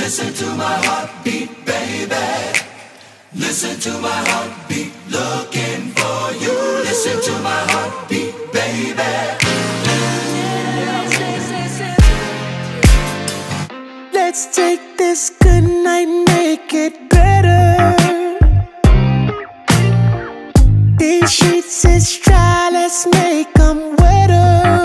Listen to my heartbeat, baby. Listen to my heartbeat, looking for you. Listen to my heartbeat, baby. Let's take this good night, make it better. These sheets is dry, let's make them wetter.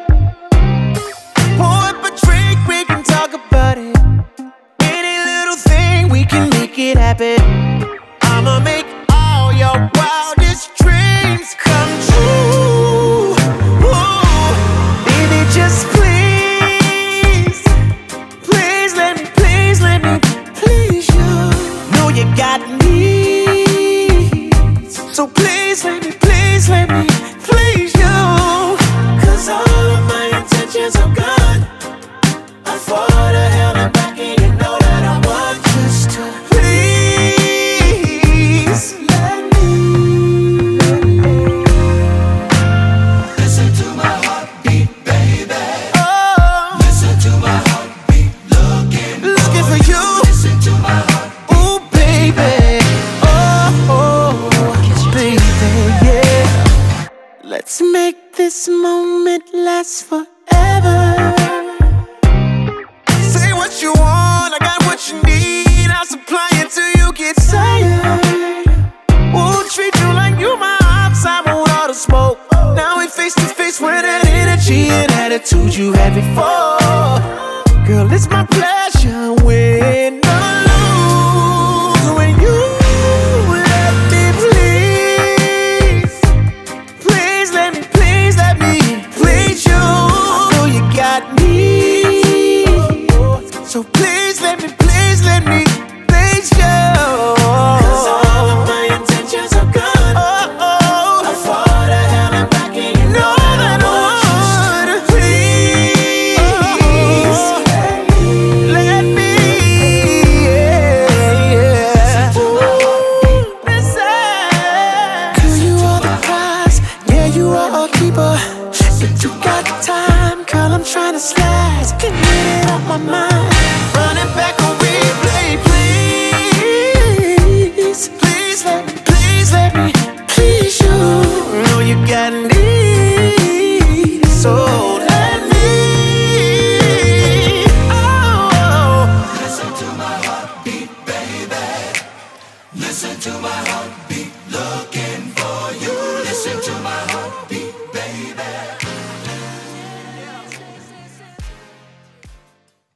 Pour up a drink, we can talk about it. Any little thing, we can make it happen. I'ma make all your wildest dreams come true. Ooh, baby, just please, please let me please you. Know you got needs, so please let me please you. 'Cause all of my intentions are good. I fought to hell and back, and you know that I want just to please let me. Listen to my heartbeat, baby. Oh, Listen to my heartbeat, looking for you. Listen to my heartbeat. Ooh, baby. Oh, baby, yeah. Let's make this moment last forever. Say what you want, I got what you need. I'll supply it till you get tired. We'll treat you like you my ops, I want all the smoke. Now we face to face with that energy and attitude you had before. Girl, it's my pleasure, win or lose, when you let me please. Please let me please you. I know you got me, so please let me please you.